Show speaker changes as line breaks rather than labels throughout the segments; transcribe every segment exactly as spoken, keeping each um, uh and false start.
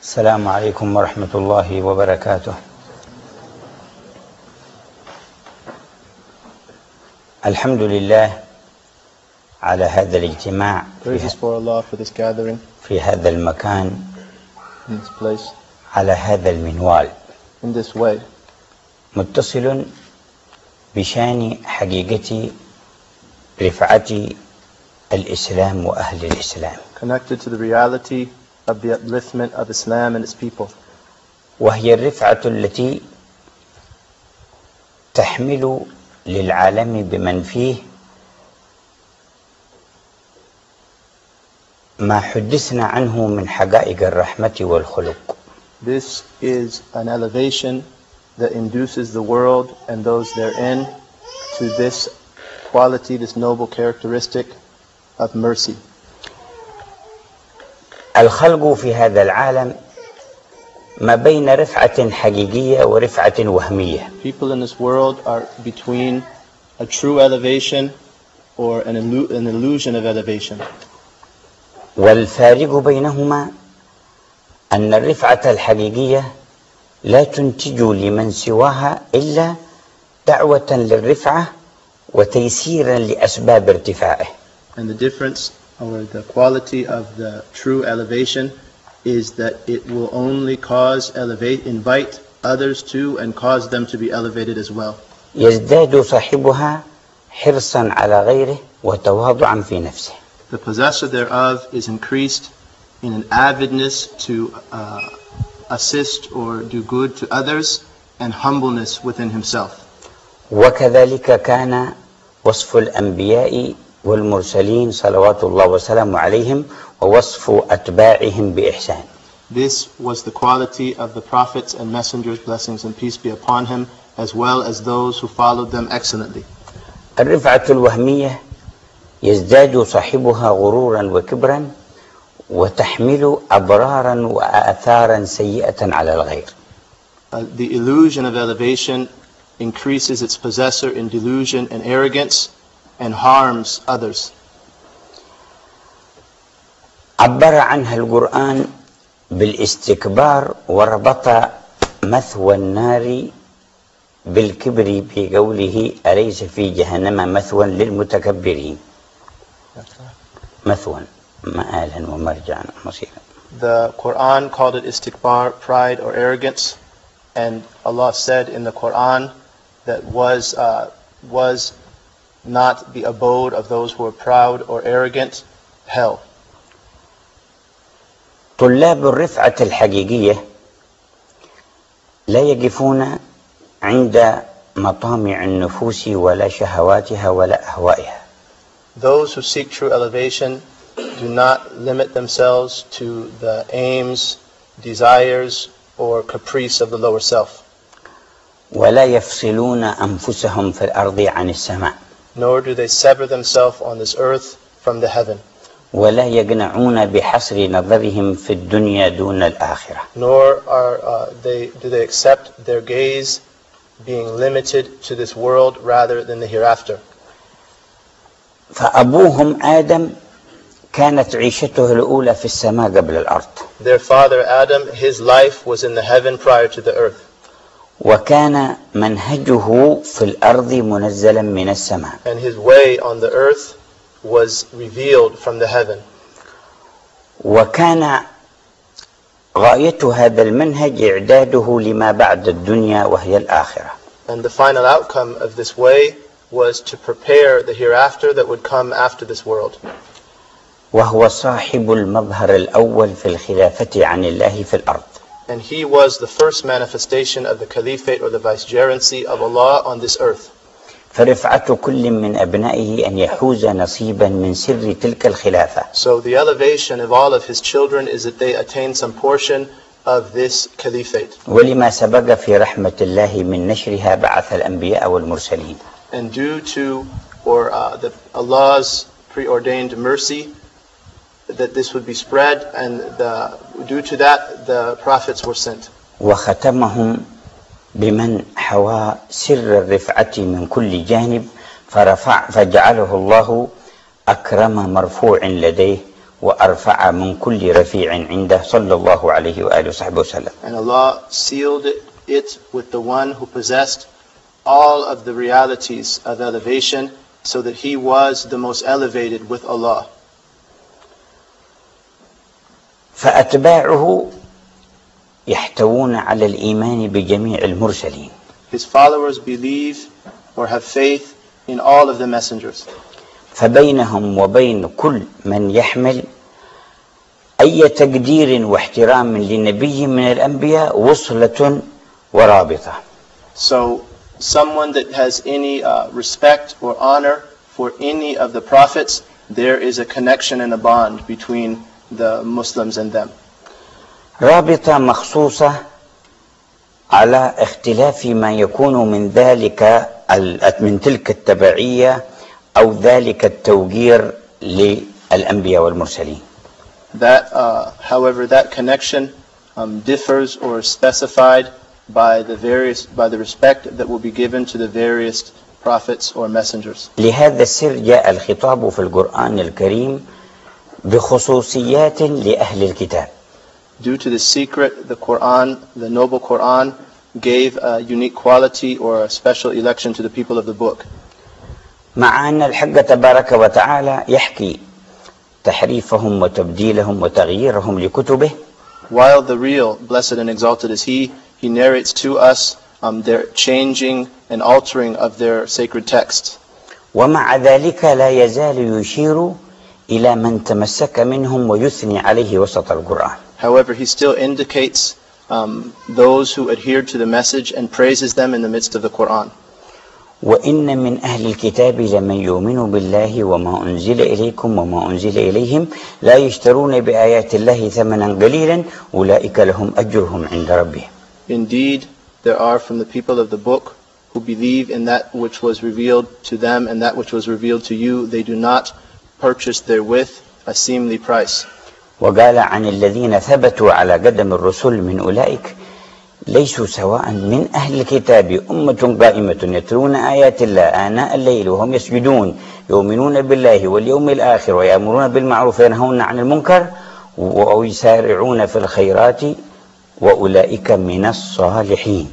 السلام عليكم ورحمة الله وبركاته. الحمد لله على هذا الاجتماع في, في هذا المكان على هذا المنوال متصل بشان حقيقة رفعة الإسلام وأهل الإسلام.
Connected to the reality of the upliftment of Islam and its people.
وهي الرفعة التي تحمل للعالم بمن فيه ما حدثنا عنه من حقائق الرحمة والخلق.
This is an elevation that induces the world and those therein to this quality, this noble characteristic of mercy.
الخلق في هذا العالم ما بين رفعة حقيقية ورفعة وهمية.
People in this world are between a true elevation or an, illu an illusion of elevation.
والفارق بينهما أن الرفعة الحقيقية لا تنتج لمن سواها إلا دعوة للرفعة وتيسيرا لأسباب ارتفاعه.
And the difference or the quality of the true elevation is that it will only cause, elevate, invite others to and cause them to be elevated as well.
يزداد صاحبها حرصا على غيره وتواضعا في نفسه.
The possessor thereof is increased in an avidness to uh, assist or do good to others and humbleness within himself.
وكذلك كان وصف الأنبياء والمرسلين صلوات الله وسلامه عليهم ووصف أتباعهم بإحسان.
This was the quality of the prophets and messengers, blessings and peace be upon him, as well as those who followed them excellently.
الرفعة الوهمية يزداد صاحبها غرورا وكبرا وتحمل أضرارا وآثارا سيئة على الغير.
Uh, the illusion of elevation increases its possessor in delusion and arrogance and harms others.
عبر عنها القرآن بالاستكبار وربط مثوى النار بالكبر بقوله أليس في جهنم مثوى للمتكبرين. مثوى مآلا ومرجعا مصيرا.
The Quran called it istikbar, pride or arrogance, and Allah said in the Quran that was uh, was not the abode of those who are proud or arrogant, hell.
طلاب الرفعة الحقيقية لا يقفون عند مطامع النفوس ولا شهواتها ولا أهوائها.
Those who seek true elevation do not limit themselves to the aims, desires, or caprice of the lower self.
ولا يفصلون أنفسهم في الأرض عن السماء.
Nor do they sever themselves on this earth from the heaven.
ولا يقنعون بحصر نظرهم في الدنيا دون الآخرة.
Nor are uh, they do they accept their gaze being limited to this world rather than the hereafter.
فأبوهم آدم كانت عيشته الأولى في السماء قبل الأرض.
Their father Adam, his life was in the heaven prior to the earth.
وكان منهجه في الأرض منزلا من السماء.
And his way on the earth was revealed from the heaven.
وكان غاية هذا المنهج إعداده لما بعد الدنيا وهي الآخرة.
And the final outcome of this way was to prepare the hereafter that would come after this world.
وهو صاحب المظهر الأول في الخلافة عن الله في الأرض.
And he was the first manifestation of the caliphate or the vicegerency of Allah on this earth.
فرفعة كل من أبنائه أن يحوز نصيبا من سر تلك الخلافة.
So the elevation of all of his children is that they attain some portion of this caliphate.
ولما سبق في رحمة الله من نشرها بعث الأنبياء والمرسلين.
And due to or uh, the Allah's preordained mercy that this would be spread, and the, due to that the prophets were sent.
وختمهم بمن حوى سر الرفعة من كل جانب فرفع فجعله الله أكرم مرفوع لديه وأرفع من كل رفيع عنده صلى الله عليه وآله وصحبه وسلم.
And Allah sealed it with the one who possessed all of the realities of elevation, so that he was the most elevated with Allah.
فأتباعه يحتوون على الإيمان بجميع المرسلين.
His followers believe or have faith in all of the messengers.
فبينهم وبين كل من يحمل أي تقدير واحترام لنبي من الأنبياء وصلة ورابطة.
So someone that has any uh, respect or honor for any of the prophets, there is a connection and a bond between the Muslims and them.
رابطة مخصوصة على اختلاف ما يكون من ذلك من تلك التبعية أو ذلك التوقير للأنبياء والمرسلين.
That, uh, however, that connection um, differs or is specified by the various, by the respect that will be given to the various prophets or messengers.
لهذا السر جاء الخطاب في القرآن الكريم بخصوصيات لأهل الكتاب.
Due to the secret, the Quran, the noble Quran, gave a unique quality or a special election to the people of the book.
مع أن الحق تبارك وتعالى يحكي تحريفهم وتبديلهم وتغييرهم لكتبه.
While the real, blessed and exalted is He, He narrates to us um, their changing and altering of their sacred texts.
ومع ذلك لا يزال يشير إلى من تمسك منهم ويثني عليه وسط القرآن.
However, He still indicates um, those who adhered to the message and praises them in the midst of the Quran.
وإن من أهل الكتاب لمن يؤمن بالله وما أنزل إليكم وما أنزل إليهم لا يشترون بآيات الله ثمنا قليلا أولئك لهم أجرهم عند ربهم.
Indeed, there are from the people of the book who believe in that which was revealed to them and that which was revealed to you. They do not purchase therewith a seemly price.
وقال عن الذين ثبتوا على قدم الرسل من أولئك ليسوا سواء من أهل الكتاب أمة قائمة يتلون آيات الله آناء الليل وهم يسجدون يؤمنون بالله واليوم الآخر ويأمرون بالمعروف وينهون عن المنكر ويسارعون في الخيرات وأولئك من الصالحين.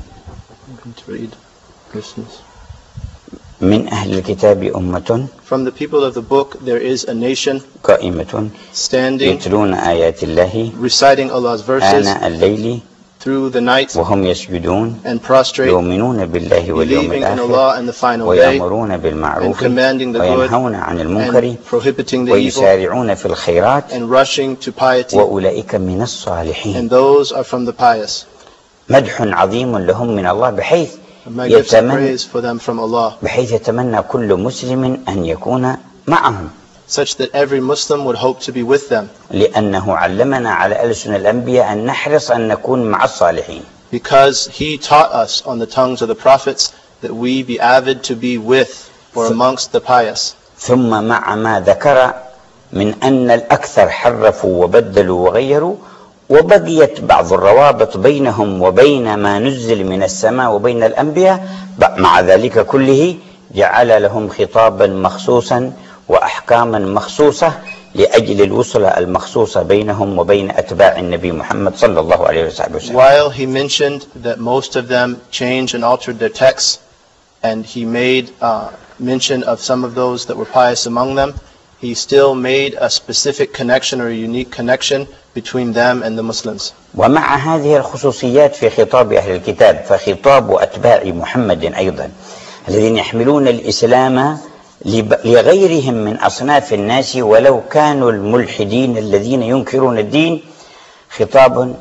من أهل الكتاب أمة
From the people of the book there is a nation
قائمة
standing
يتلون آيات الله
reciting Allah's verses
آناء الليل
through the night
وهم يسجدون
and prostrate,
يؤمنون بالله واليوم
believing in
الآخر
Allah and the final day,
ويأمرون
and
بالمعروف
commanding the good
وينهون عن المنكر
and prohibiting the evil
ويسارعون في الخيرات
and rushing to piety,
وأولئك من الصالحين.
and those are from the pious.
مدح عظيم لهم من الله بحيث
A magnificent
يتمنى
praise for them from Allah,
بحيث يتمنى كل مسلم أن يكون معهم
such that every Muslim would hope to be with them,
لأنه علمنا على ألسن الأنبياء أن نحرص أن نكون مع الصالحين.
because He taught us on the tongues of the prophets that we be avid to be with or amongst the pious.
ثم مع ما ذكر من أن الأكثر حرفوا وبدلوا وغيروا وبقيت بعض الروابط بينهم وبين ما نزل من السماء وبين الأنبياء، مع ذلك كله جعل لهم خطابا مخصوصا وأحكاما مخصوصة لأجل الوصلة المخصوصة بينهم وبين أتباع النبي محمد صلى الله عليه وسلم.
While He mentioned that most of them changed and altered their texts, and He made uh, mention of some of those that were pious among them, He still made a specific connection or a unique connection between them and the Muslims.
ومع هذه الخصوصيات في خطاب أهل الكتاب فخطاب أتباع محمد أيضا الذين يحملون الإسلام لغيرهم من أصناف الناس ولو كانوا الملحدين الذين ينكرون الدين خطاب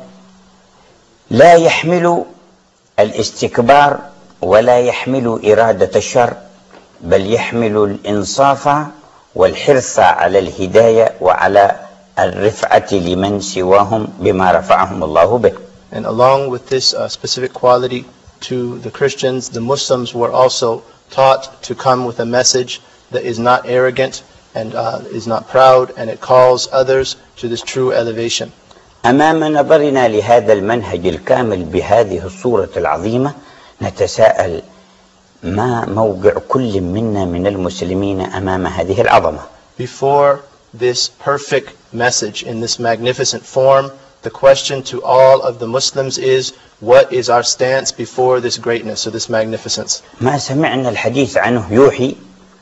لا يحمل الاستكبار ولا يحمل إرادة الشر، بل يحمل الإنصاف والحرص على الهداية وعلى الرفعة لمن سواهم بما رفعهم الله به.
And along with this uh, specific quality to the Christians, the Muslims were also taught to come with a message that is not arrogant and uh, is not proud, and it calls others to this true elevation.
أمام نظرنا لهذا المنهج الكامل بهذه الصورة العظيمة نتساءل ما موقع كل منا من المسلمين أمام هذه العظمة.
Before this perfect message in this magnificent form. The question to all of the Muslims is, what is our stance before this greatness or this magnificence?
ما سمعنا الحديث عنه يوحي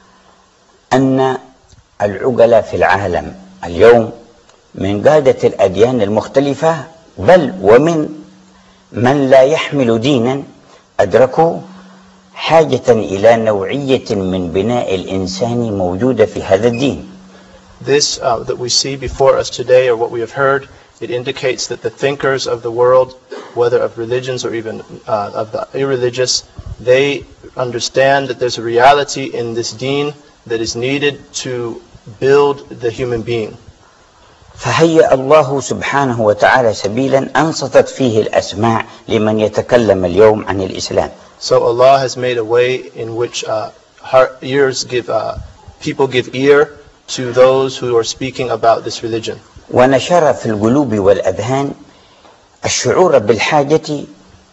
أن العقلاء في العالم اليوم من قادة الأديان المختلفة، بل ومن من لا يحمل دينا، أدركوا حاجة إلى نوعية من بناء الإنسان موجودة في هذا الدين.
This uh, that we see before us today, or what we have heard, it indicates that the thinkers of the world, whether of religions or even uh, of the irreligious, they understand that there's a reality in this deen that is needed to build the human being.
فهيأ الله سبحانه وتعالى سبيلا أنصتت فيه الأسماع لمن يتكلم اليوم عن الإسلام.
So Allah has made a way in which uh, heart, ears give, uh, people give ear to those who are speaking about this religion.
ونشر في القلوب والأذهان الشعور بالحاجة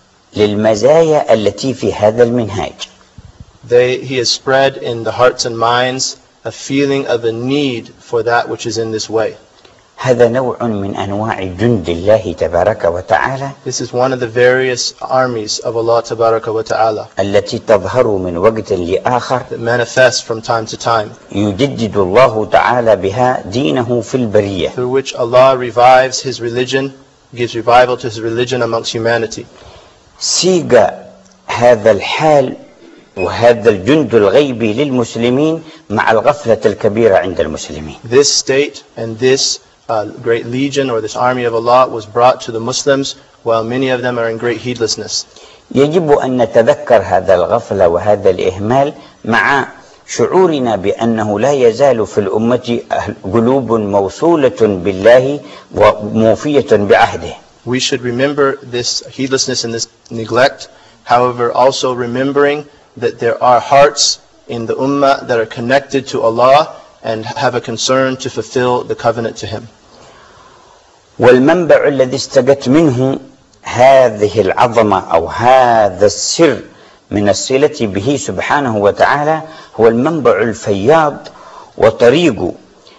للمزايا التي في هذا المنهاج.
They, he has spread in the hearts and minds a feeling of a need for that which is in this way.
هذا نوع من أنواع جند الله تبارك وتعالى.
This is one of the various armies of Allah tabaraka wa ta'ala
التي تظهر من وقت لآخر.
that manifest from time to time,
يجدد الله تعالى بها دينه في البرية.
through which Allah revives His religion, gives revival to His religion amongst humanity.
سيق هذا الحال وهذا الجند الغيبي للمسلمين مع الغفلة الكبيرة عند المسلمين.
This state and this uh, great legion or this army of Allah was brought to the Muslims while many of them are in great heedlessness.
يجب أن نتذكر هذا الغفلة وهذا الإهمال مع شعورنا بأنه لا يزال في الأمة قلوب موصولة بالله وموفية بعهده.
We should remember this heedlessness and this neglect, however also remembering that there are hearts in the ummah that are connected to Allah and have a concern to fulfill the covenant to Him.
والمنبع الذي استجت منه هذه العظمة أو هذا السر من الصلة به سبحانه وتعالى هو المنبع الفياض وطريق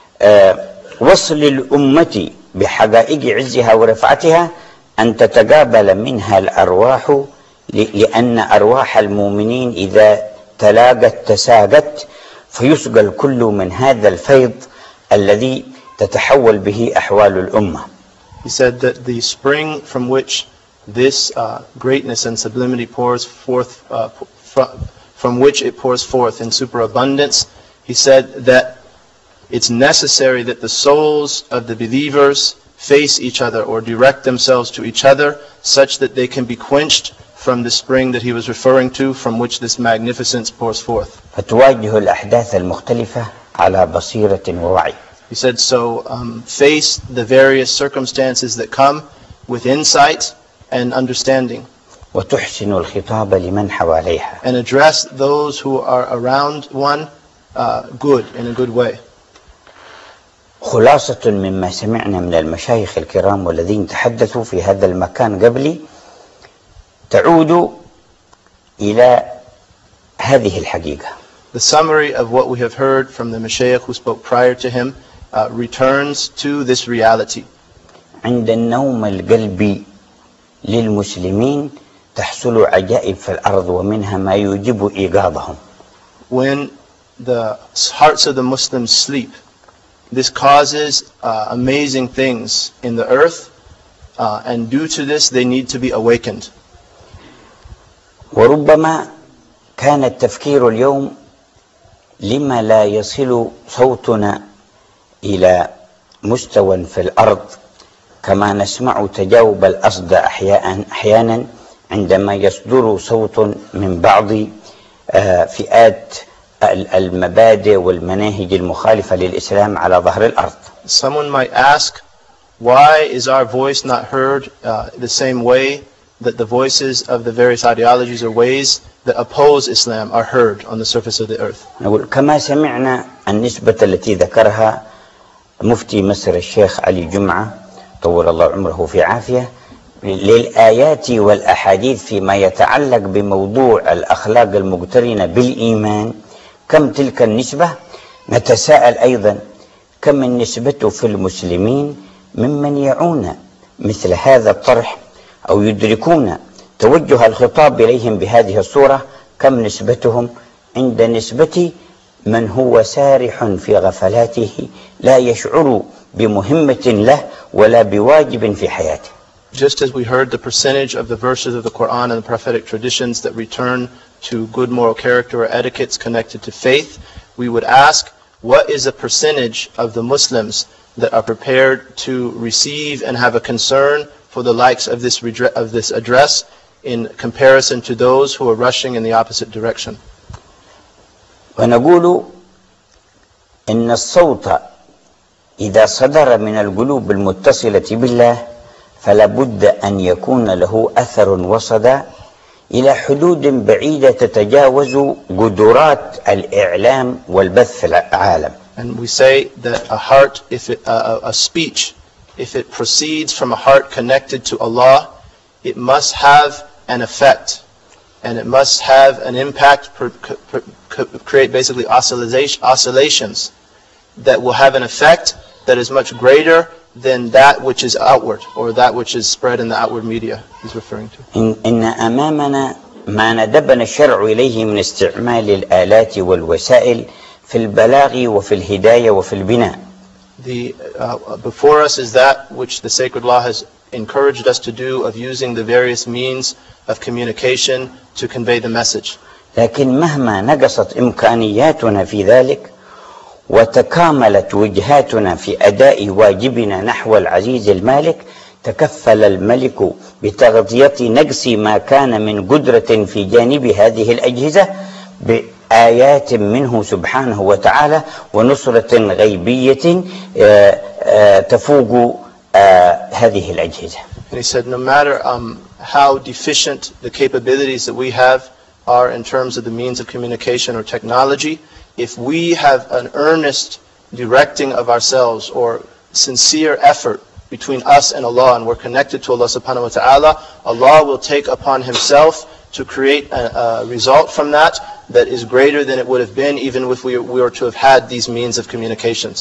وصل الأمة بحقائق عزها ورفعتها أن تتقابل منها الأرواح، لأن أرواح المؤمنين إذا تلاقت تساقت فيسقى الكل من هذا الفيض الذي تتحول به أحوال الأمة.
He said that the spring from which this uh, greatness and sublimity pours forth, uh, from, from which it pours forth in superabundance, he said that it's necessary that the souls of the believers face each other or direct themselves to each other such that they can be quenched from the spring that he was referring to, from which this magnificence pours forth.
فتواجه الأحداث المختلفة على بصيرة ووعي.
He said, so um, face the various circumstances that come with insight and understanding.
وتحسن الخطاب لمن حواليها.
And address those who are around one uh, good, in a good way.
خلاصة مما سمعنا من المشايخ الكرام والذين تحدثوا في هذا المكان قبلي تعود إلى هذه الحقيقة.
The summary of what we have heard from the Mashaykh who spoke prior to him uh, returns to this reality.
عند النوم القلبي للمسلمين تحصل عجائب في الأرض ومنها ما يوجب إيقاظهم.
When the hearts of the Muslims sleep, this causes uh, amazing things in the earth, uh, and due to this they need to be awakened.
وربما كان التفكير اليوم لما لا يصل صوتنا إلى مستوى في الأرض كما نسمع تجاوب الأصدى أحيانا عندما يصدر صوت من بعض فئات المبادئ والمناهج المخالفة للإسلام على ظهر الأرض.
Someone might ask, why is our voice not heard uh, the same way that the voices of the various ideologies or ways that oppose Islam are heard on the surface of the earth?
نقول كما سمعنا النسبة التي ذكرها مفتي مصر الشيخ علي جمعة طول الله عمره في عافية للآيات والأحاديث فيما يتعلق بموضوع الأخلاق المقترنة بالإيمان، كم تلك النسبة؟ نتساءل أيضا وكم النسبة في المسلمين ممن يعون مثل هذا الطرح أو يدركون توجه الخطاب إليهم بهذه الصورة، كم نسبتهم عند نسبة من هو سارح في غفلاته لا يشعر بمهمة له ولا بواجب في حياته.
Just as we heard the percentage of the verses of the Quran and the prophetic traditions that return to good moral character or etiquettes connected to faith, we would ask, what is a percentage of the Muslims that are prepared to receive and have a concern for the likes of this of this address in comparison to those who are rushing in the opposite direction?
ونقول إن الصوت إذا صدر من القلوب المتصلة بالله فلا بد أن يكون له أثر وصدى إلى حدود بعيدة تتجاوز قدرات الإعلام والبث في العالم.
And we say that a heart, if it, uh, a speech, if it proceeds from a heart connected to Allah, it must have an effect, and it must have an impact, per, per, per, create basically oscillation, oscillations that will have an effect that is much greater than that which is outward, or that which is spread in the outward media he's referring to.
إن, إن أمامنا ما ندبنا الشرع إليه من استعمال الآلات والوسائل في البلاغ وفي الهداية وفي البناء.
The, uh, before us is that which the sacred law has encouraged us to do, of using the various means of communication to convey the message.
لكن مهما نقصت إمكانياتنا في ذلك وتكاملت وجهاتنا في أداء واجبنا نحو العزيز المالك، تكفل الملك بتغطية نقص ما كان من قدرة في جانب هذه الأجهزة بآيات منه سبحانه وتعالى ونصرة غيبية تفوق هذه الأجهزة.
And he said, no matter um, how deficient the capabilities that we have are in terms of the means of communication or technology, if we have an earnest directing of ourselves or sincere effort between us and Allah, and we're connected to Allah subhanahu wa ta'ala, Allah will take upon Himself to create a, a result from that that is greater than it would have been even if we, we were to have had these means of communications.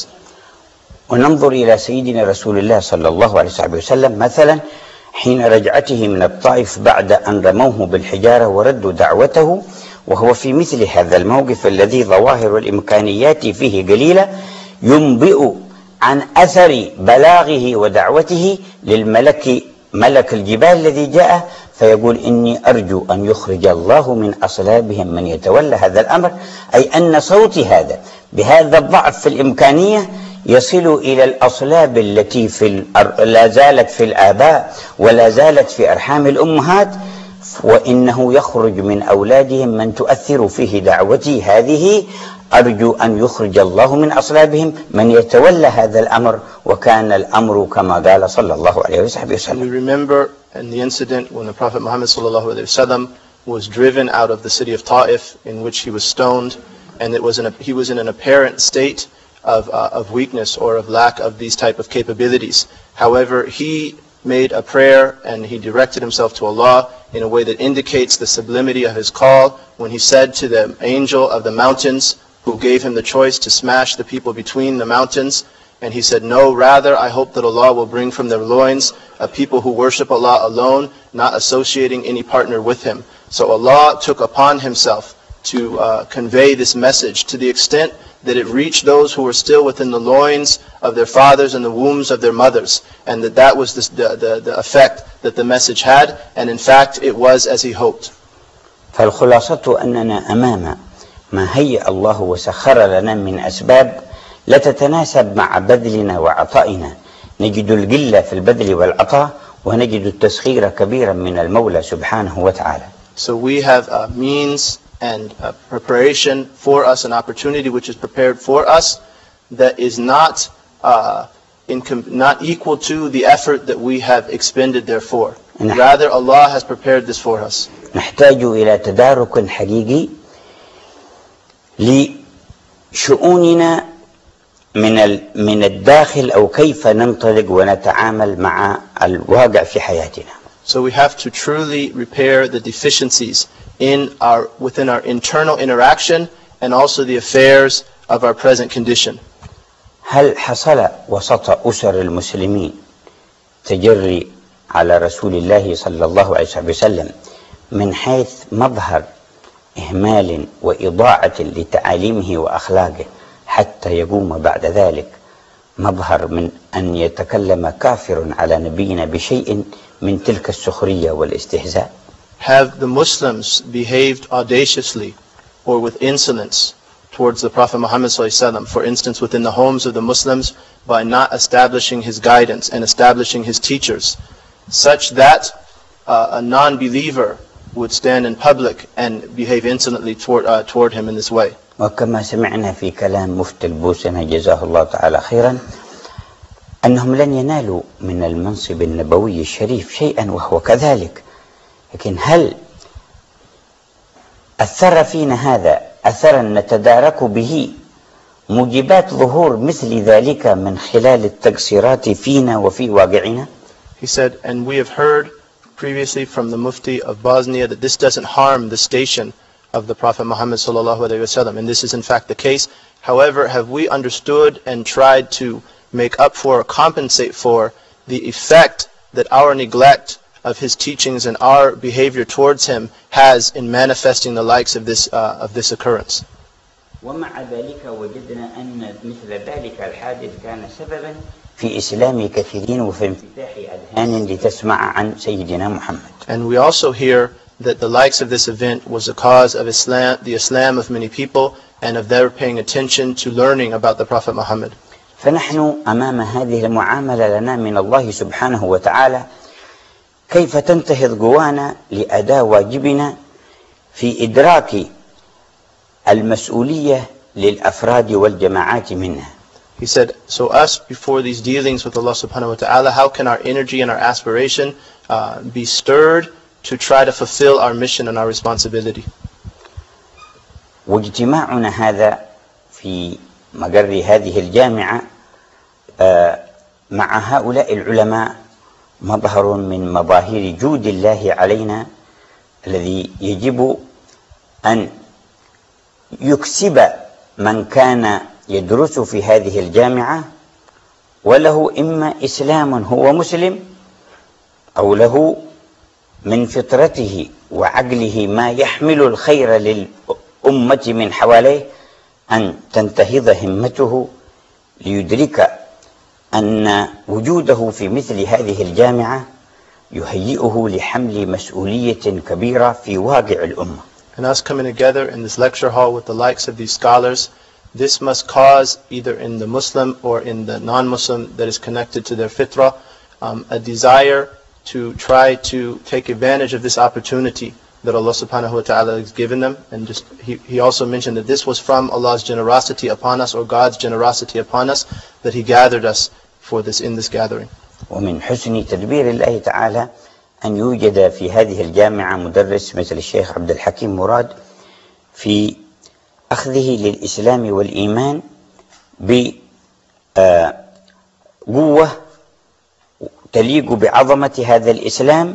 وننظر إلى سيدنا رسول الله صلى الله عليه وسلم مثلا حين رجعته من الطائف بعد أن رموه بالحجارة وردوا دعوته، وهو في مثل هذا الموقف الذي ظواهر الإمكانيات فيه قليلة، ينبئ عن أثر بلاغه ودعوته للملك ملك الجبال الذي جاء فيقول إني أرجو أن يخرج الله من أصلابهم من يتولى هذا الأمر، أي أن صوتي هذا بهذا الضعف في الإمكانية يصل إلى الأصلاب التي في الأر... لا زالت في الآباء ولا زالت في أرحام الأمهات، وإنه يخرج من أولادهم من تؤثر فيه دعوتي هذه، أرجو أن يخرج الله من أصلابهم من يتولى هذا الأمر، وكان الأمر كما قال صلى الله عليه وسلم.
We remember in the incident when the Prophet Muhammad sallallahu alaihi wasallam was driven out of the city of Ta'if, in which he was stoned, and it was in a, he was in an apparent state of, uh, of weakness or of lack of these type of capabilities. However, he made a prayer and he directed himself to Allah in a way that indicates the sublimity of his call when he said to the angel of the mountains who gave him the choice to smash the people between the mountains, and he said, no, rather I hope that Allah will bring from their loins a people who worship Allah alone, not associating any partner with Him. So Allah took upon Himself to uh, convey this message to the extent that it reached those who were still within the loins of their fathers and the wombs of their mothers, and that that was the, the, the effect that the message had, and in fact it was as he hoped.
فالخلاصة أننا أمام ما هيأ الله وسخر لنا من أسباب لا تتناسب مع بذلنا وعطائنا، نجد القلة في البذل والعطاء ونجد التسخير كبيرا من المولى سبحانه وتعالى.
So we have a means and a preparation for us, an opportunity which is prepared for us that is not uh, in not equal to the effort that we have expended therefore. Rather, Allah has prepared this for us.
نحتاج إلى تدارك حقيقي لشؤوننا من من الداخل أو كيف ننطلق ونتعامل مع الواقع في حياتنا.
So we have to truly repair the deficiencies in our within our internal interaction and also the affairs of our present condition.
هل حصل وسط أسر المسلمين تجري على رسول الله صلى الله عليه وسلم من حيث مظهر إهمال وإضاعة لتعاليمه وأخلاقه حتى يقوم بعد ذلك مظهر من أن يتكلم كافر على نبينا بشيء من تلك السخرية والاستهزاء؟
Have the Muslims behaved audaciously or with insolence towards the Prophet Muhammad sallallahu alaihi wasallam, for instance within the homes of the Muslims, by not establishing his guidance and establishing his teachers, such that uh, a non-believer would stand in public and behave insolently toward, uh, toward him in this way?
وكما سمعنا في كلام مفتي البوسنة جزاه الله تعالى خيرا أنهم لن ينالوا من المنصب النبوي الشريف شيئا وهو كذلك، لكن هل أثر فينا هذا أثرا نتدارك به موجبات ظهور مثل ذلك من خلال التقصيرات فينا وفي واقعنا؟
He said, and we have heard previously from the Mufti of Bosnia that this doesn't harm the station of the Prophet Muhammad sallallahu alaihi wasallam, and this is in fact the case. However, have we understood and tried to make up for or compensate for the effect that our neglect of his teachings and our behavior towards him has in manifesting the likes of this uh, of this occurrence?
ومع ذلك وجدنا أن مثل ذلك الحادث كان سببا في إسلام كثيرين وفي انفتاح أذهان لتسمع عن سيدنا محمد.
And we also hear that the likes of this event was a cause of Islam, the Islam of many people, and of their paying attention to learning about the Prophet Muhammad.
فنحن أمام هذه المعاملة لنا من الله سبحانه وتعالى كيف تنتهض قوانا لأداء واجبنا في إدراك المسؤولية للأفراد والجماعات منها.
He said, so us before these dealings with Allah subhanahu wa ta'ala, how can our energy and our aspiration uh, be stirred to try to fulfill our mission and our responsibility?
واجتماعنا هذا في مقر هذه الجامعة مع هؤلاء العلماء مظهر من مظاهر جود الله علينا الذي يجب أن يكسب من كان يدرس في هذه الجامعة وله إما إسلام هو مسلم أو له من فطرته وعقله ما يحمل الخير للأمة من حواليه، أن تنتهض همته ليدرك أن وجوده في مثل هذه الجامعة يهيئه لحمل مسؤولية كبيرة في واقع الأمة.
And us coming together in this lecture hall with the likes of these scholars, this must cause either in the Muslim or in the non-Muslim that is connected to their fitrah um, a desire to try to take advantage of this opportunity that Allah subhanahu wa ta'ala has given them. And just he, he also mentioned that this was from Allah's generosity upon us, or God's generosity upon us, that He gathered us for this in this gathering.
ومن حسن تدبير الله تعالى أن يوجد في هذه الجامعة مدرس مثل الشيخ عبد الحكيم مراد في أخذه للإسلام والإيمان بقوة تليق بعظمة هذا الإسلام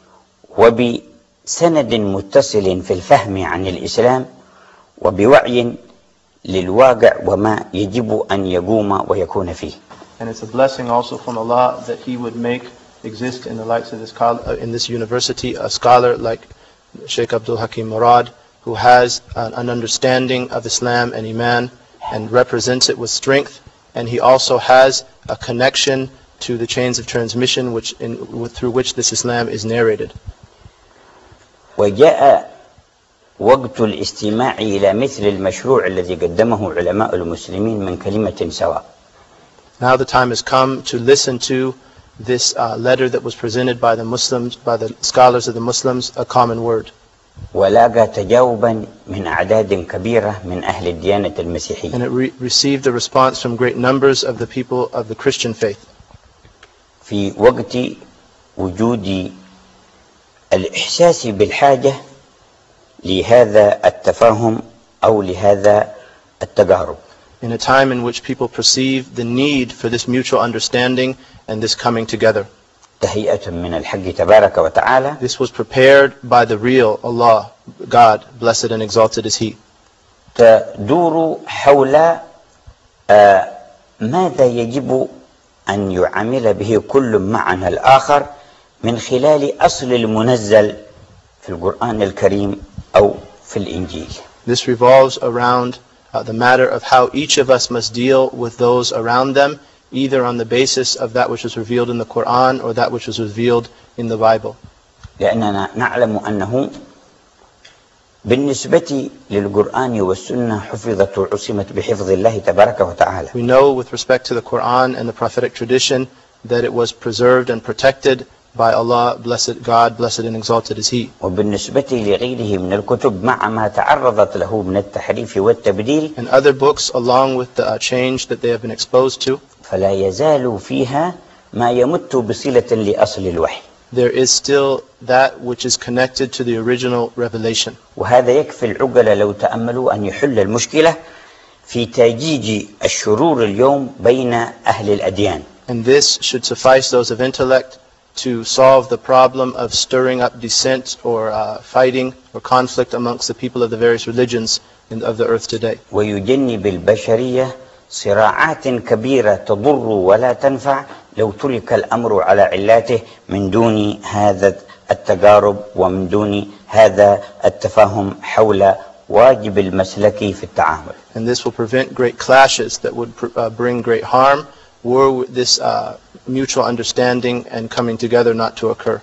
وبسند متصل في الفهم عن الإسلام وبوعي للواقع وما يجب أن يقوم ويكون فيه.
And it's a blessing also from Allah that He would make exist in the likes of this in this university a scholar like Sheikh Abdul Hakim Murad, who has an, an understanding of Islam and Iman and represents it with strength, and he also has a connection to the chains of transmission which in, through which this Islam is narrated.
وجاء وقت الاستماع إلى مثل المشروع الذي قدمه علماء المسلمين من كلمة سواء.
Now the time has come to listen to this uh, letter that was presented by the Muslims, by the scholars of the Muslims, a common word.
ولاقى تجاوبا من أعداد كبيرة من أهل الديانة المسيحية.
And it re received a response from great numbers of the people of the Christian faith.
في وقت وجود الإحساس بالحاجة لهذا التفاهم أو لهذا التقارب.
In a time in which people perceive the need for this mutual understanding and this coming together.
تهيئة من الحق تبارك وتعالى.
This was prepared by the real Allah, God, blessed and exalted is He.
تدور حول ماذا يجب أن يعامل به كل معنا الآخر من خلال أصل المنزل في القرآن الكريم أو في الإنجيل.
This revolves around uh, the matter of how each of us must deal with those around them, either on the basis of that which was revealed in the Quran or that which was revealed in the Bible.
لأننا نعلم أنه بالنسبة للقرآن والسنة حفظت وعصمت بحفظ الله تبارك وتعالى.
We know with respect to the Quran and the prophetic tradition that it was preserved and protected by Allah, blessed God, blessed and exalted is He.
وبالنسبة لغيره من الكتب مع ما تعرضت له من التحريف والتبديل.
And other books along with the uh, change that they have been exposed to.
فلا يزال فيها ما يمت بصلة لأصل الوحي.
There is still that which is connected to the original revelation.
وهذا يكفي العقل لو تأملوا أن يحل المشكلة في تأجيج الشرور اليوم بين أهل الأديان.
And this should suffice those of intellect to solve the problem of stirring up dissent or uh, fighting or conflict amongst the people of the various religions in, of the earth today.
ويجنب البشرية صراعات كبيرة تضر ولا تنفع لو ترك الأمر على علاته من دون هذا التجارب ومن دون هذا التفاهم حول واجب المسلكي في التعامل.
And this will prevent great clashes that would uh, bring great harm were this uh, mutual understanding and coming together not to occur.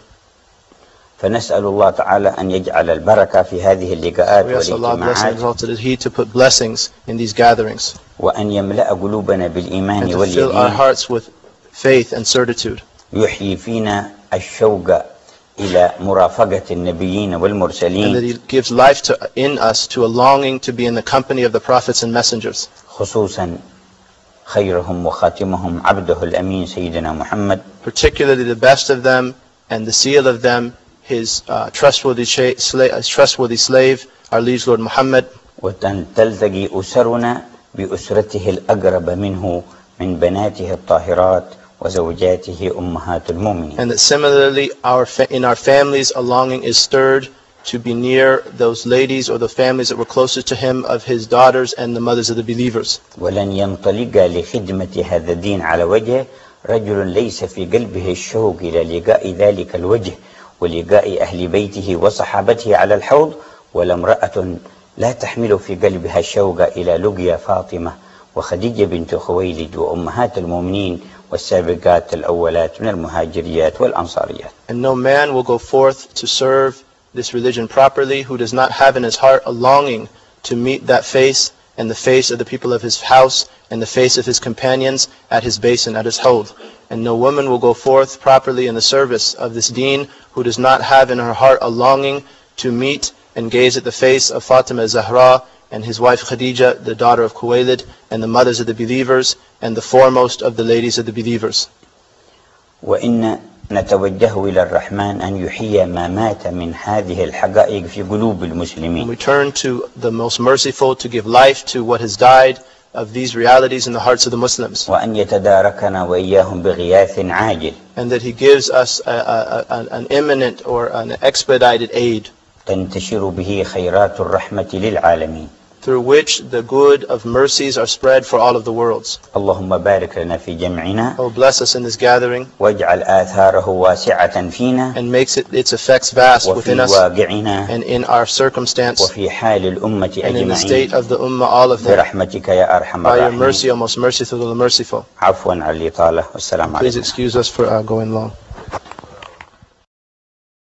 فنسأل الله تعالى أن يجعل البركة في هذه اللقاءات
والاجتماعات He to put blessings in these gatherings
وأن يملأ قلوبنا بالإيمان
and to fill our
واليقين
hearts with faith and certitude.
يحيي فينا الشوق إلى مرافقة النبيين
And that
والمرسلين
He gives life to, in us to a longing to be in the company of the prophets and messengers.
خصوصا خيرهم وخاتمهم عبده الأمين سيدنا محمد
Particularly the best of them and the seal of them, His uh, trustworthy, sha- sla- trustworthy slave, our liege Lord Muhammad.
وأن تلتقي أسرنا بأسرته الأقرب منه من بناته الطاهرات وزوجاته أمهات المؤمنين.
And that similarly our fa- in our families a longing is stirred to be near those ladies or the families that were closest to him of his daughters and the mothers of the believers.
ولن ينطلق لخدمة هذا الدين على وجه رجل ليس في قلبه الشوق إلى لقاء ذلك الوجه ولقاء أهل بيته وصحابته على الحوض ولا امرأة لا تحمل في قلبها الشوق إلى لقيا فاطمة وخديجة بنت خويلد وأمهات المؤمنين والسابقات الأولات من المهاجريات والأنصاريات.
And no man will go forth to serve this religion properly who does not have in his heart a longing to meet that face and the face of the people of his house and the face of his companions at his base and at his hold. And no woman will go forth properly in the service of this deen who does not have in her heart a longing to meet and gaze at the face of Fatima Zahra and his wife Khadija, the daughter of Khuwaylid, and the mothers of the believers and the foremost of the ladies of the believers.
وإن نتوجه إلى الرحمن أن يحيي ما مات من هذه الحقائق في قلوب
And
المسلمين.
we turn to the most merciful to give life to what has died of these realities in the hearts of the Muslims.
وأن يتداركنا وإياهم بغياث عاجل.
And that He gives us a, a, a, an imminent or an expedited aid
تنتشر به خيرات الرحمة للعالمين.
through which the good of mercies are spread for all of the worlds.
اللهم بارك لنا في جمعنا
Oh, bless us in this gathering
واجعل آثاره واسعة فينا
and makes it, its effects vast
وفي
within us
واقعنا
and in our circumstance
وفي حال الأمة
and in the state
أجمعين
of the ummah, all of them.
برحمتك يا أرحم
By your
الراحمين.
mercy, O most merciful, the merciful.
عفوا على الإطالة والسلام
Please
عليكم.
excuse us for uh, going long.